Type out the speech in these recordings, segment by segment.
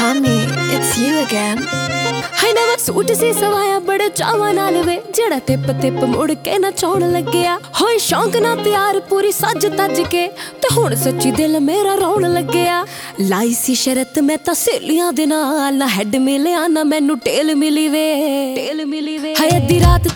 Tommy, it's you again. हाय नवा suit सी सवाया बड़े चावा नाल वे जेड़ा तिप तिप मुड़ के ना चौन लग्या होए शौक ना तैयार पूरी सज तज के ते हुण सच्ची दिल मेरा रोन लग्या लाई सी शरत मैं तां सहेलियां दे नाल ना हैड मिलिया ना मैनू टेल मिली वे हाय अद्धी रात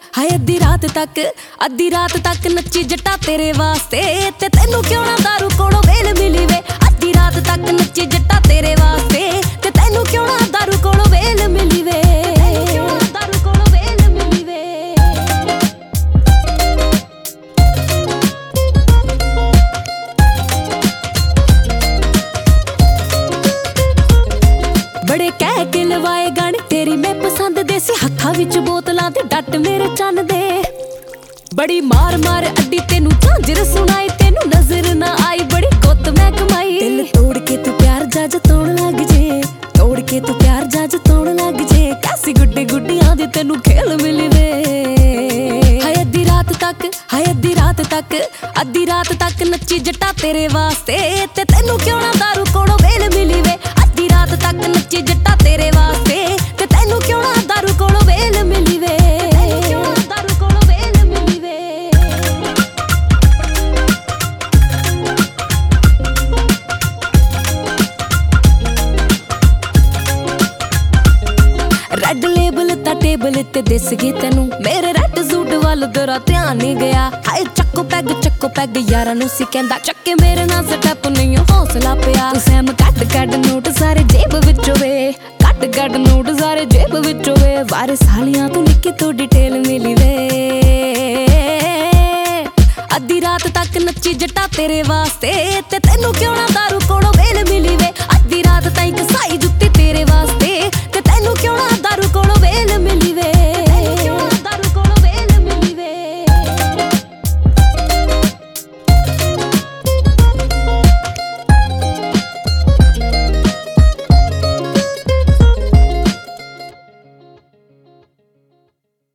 तक नच्ची जट्टा तेरे वास्ते ते तैनू क्यों ना दारू कोलों वेल मिली वे अद्धी रात तक नच्ची जट्टा तेरे वास्ते ते तैनू क्यों ना दारू कोलों वेल मिली वे बड़े कह के लवाए गाने तेरी मैं पसंद देसी हत्था विच बोतलां ते डट मेरे चन्न दे बड़ी मार मार अड्डी तेनू झांजर सुनाई तेनू नजर ना आई बड़ी गुत मैं कमाई दिल तोड़ के तू प्यार जज तोड़ लग जे तोड़ के तू प्यार जज तोड़ लग जे कैसी गुड्डी गुड्डियां दी तेनू खेल मिली वे हाय अद्धी रात तक नच्ची जट्टा तेरे वास्ते ते तैनू क्यों ना दारू कोलों वेल मिली वे अद्धी रात तक नच्ची जट्टा तेरे वास्ते ते तैनू क्यों ना दारू कोलों वेल मिली वे रेड लेबल ता टेबल ते दिस गई तेनू मेरे रेड सूट वाल तेरा ध्यान नहीं गया हाय चक्को पैग यारां नू सी कहंदा चक्के मेरे नाल स्टैप नहीं हौसला पिया तू सैम कट नोट सारे जेब विचों वे कट नोट सारे जेब विचों वे वारे सालियां तू निक्की तो डिटेल मिली वे अद्धी रात तक नच्ची जट्टा तेरे वास्ते ते तैनू क्यों ना दारू कोलों